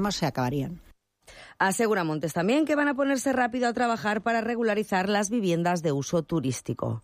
normas se acabarían. Asegura Montes también que van a ponerse rápido a trabajar para regularizar las viviendas de uso turístico.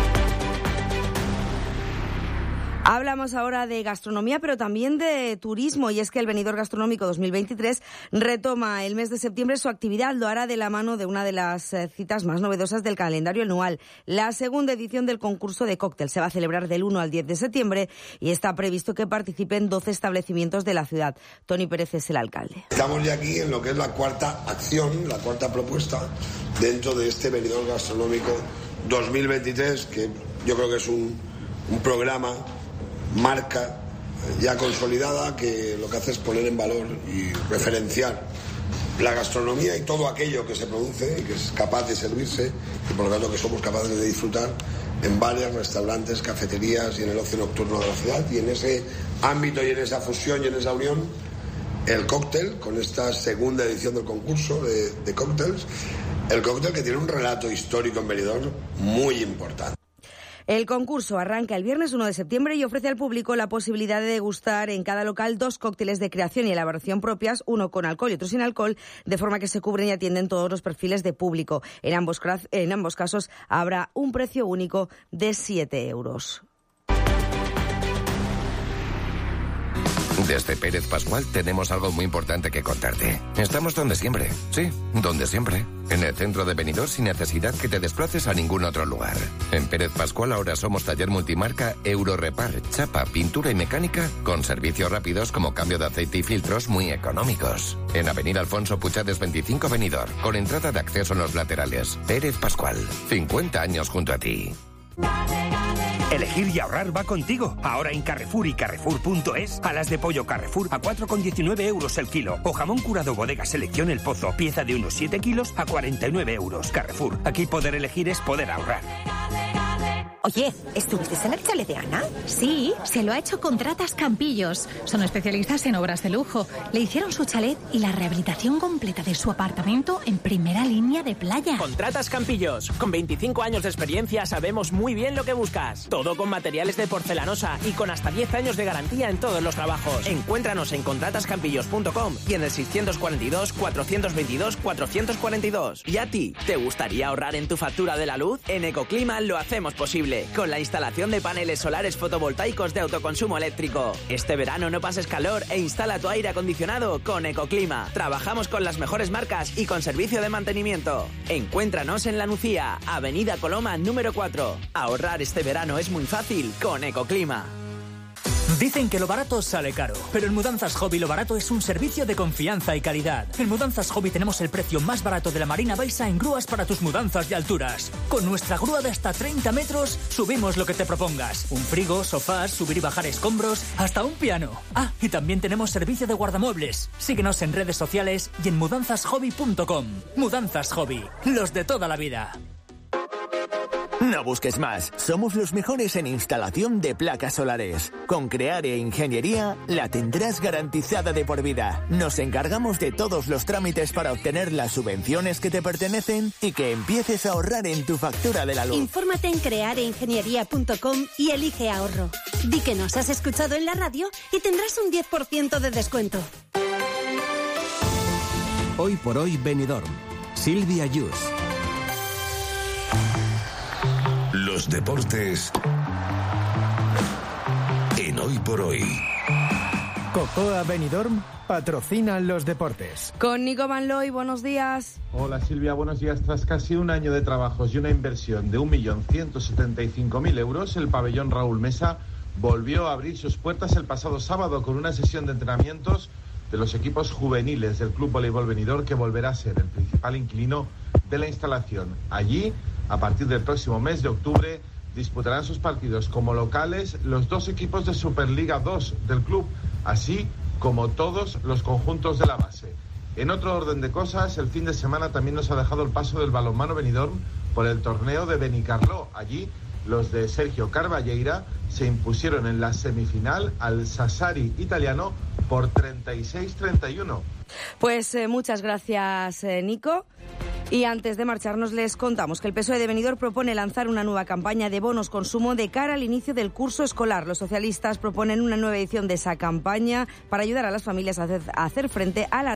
Hablamos ahora de gastronomía, pero también de turismo, y es que el Benidorm Gastronómico 2023 retoma el mes de septiembre su actividad. Lo hará de la mano de una de las citas más novedosas del calendario anual. La segunda edición del concurso de cóctel se va a celebrar del 1 al 10 de septiembre y está previsto que participen 12 establecimientos de la ciudad. Tony Pérez es el alcalde. Estamos ya aquí en lo que es la cuarta acción, la cuarta propuesta dentro de este Benidorm Gastronómico 2023, que yo creo que es un programa, marca ya consolidada, que lo que hace es poner en valor y referenciar la gastronomía y todo aquello que se produce y que es capaz de servirse, y por lo tanto que somos capaces de disfrutar en bares, restaurantes, cafeterías y en el ocio nocturno de la ciudad. Y en ese ámbito y en esa fusión y en esa unión, el cóctel, con esta segunda edición del concurso de cócteles, el cóctel que tiene un relato histórico en Benidorm muy importante. El concurso arranca el viernes 1 de septiembre y ofrece al público la posibilidad de degustar en cada local 2 cócteles de creación y elaboración propias, uno con alcohol y otro sin alcohol, de forma que se cubren y atienden todos los perfiles de público. En ambos casos habrá un precio único de 7 euros. Desde Pérez Pascual tenemos algo muy importante que contarte. Estamos donde siempre. Sí, donde siempre. En el centro de Benidorm, sin necesidad que te desplaces a ningún otro lugar. En Pérez Pascual ahora somos taller multimarca Eurorepar, chapa, pintura y mecánica, con servicios rápidos como cambio de aceite y filtros muy económicos. En Avenida Alfonso Puchades 25 Benidorm, con entrada de acceso en los laterales. Pérez Pascual, 50 años junto a ti. Elegir y ahorrar va contigo. Ahora en Carrefour y Carrefour.es, alas de pollo Carrefour a 4,19 euros el kilo. O jamón curado Bodega Selección El Pozo, pieza de unos 7 kilos a 49 euros. Carrefour, aquí poder elegir es poder ahorrar. Oye, ¿estuviste en el chalet de Ana? Sí, se lo ha hecho Contratas Campillos. Son especialistas en obras de lujo. Le hicieron su chalet y la rehabilitación completa de su apartamento en primera línea de playa. Contratas Campillos. Con 25 años de experiencia sabemos muy bien lo que buscas. Todo con materiales de porcelanosa y con hasta 10 años de garantía en todos los trabajos. Encuéntranos en contratascampillos.com y en el 642-422-442. ¿Y a ti? ¿Te gustaría ahorrar en tu factura de la luz? En Ecoclima lo hacemos posible, con la instalación de paneles solares fotovoltaicos de autoconsumo eléctrico. Este verano no pases calor e instala tu aire acondicionado con Ecoclima. Trabajamos con las mejores marcas y con servicio de mantenimiento. Encuéntranos en La Nucía, Avenida Coloma número 4. Ahorrar este verano es muy fácil con Ecoclima. Dicen que lo barato sale caro, pero en Mudanzas Hobby lo barato es un servicio de confianza y calidad. En Mudanzas Hobby tenemos el precio más barato de la Marina Baixa en grúas para tus mudanzas de alturas. Con nuestra grúa de hasta 30 metros, subimos lo que te propongas. Un frigo, sofás, subir y bajar escombros, hasta un piano. Ah, y también tenemos servicio de guardamuebles. Síguenos en redes sociales y en mudanzashobby.com. Mudanzas Hobby, los de toda la vida. No busques más. Somos los mejores en instalación de placas solares. Con Creare Ingeniería la tendrás garantizada de por vida. Nos encargamos de todos los trámites para obtener las subvenciones que te pertenecen y que empieces a ahorrar en tu factura de la luz. Infórmate en creareingeniería.com y elige ahorro. Di que nos has escuchado en la radio y tendrás un 10% de descuento. Hoy por hoy Benidorm. Silvia Yus. Los deportes en Hoy por Hoy. Cocoa Benidorm patrocinan los deportes. Con Nico Van Looy, buenos días. Hola Silvia, buenos días. Tras casi un año de trabajos y una inversión de 1.175.000 euros, el pabellón Raúl Mesa volvió a abrir sus puertas el pasado sábado con una sesión de entrenamientos de los equipos juveniles del Club Voleibol Benidorm, que volverá a ser el principal inquilino de la instalación. Allí, a partir del próximo mes de octubre, disputarán sus partidos como locales los 2 equipos de Superliga 2 del club, así como todos los conjuntos de la base. En otro orden de cosas, el fin de semana también nos ha dejado el paso del balonmano Benidorm por el torneo de Benicarló. Allí, los de Sergio Carballeira se impusieron en la semifinal al Sassari italiano por 36-31. Pues muchas gracias, Nico. Y antes de marcharnos les contamos que el PSOE de Benidorm propone lanzar una nueva campaña de bonos consumo de cara al inicio del curso escolar. Los socialistas proponen una nueva edición de esa campaña para ayudar a las familias a hacer frente a la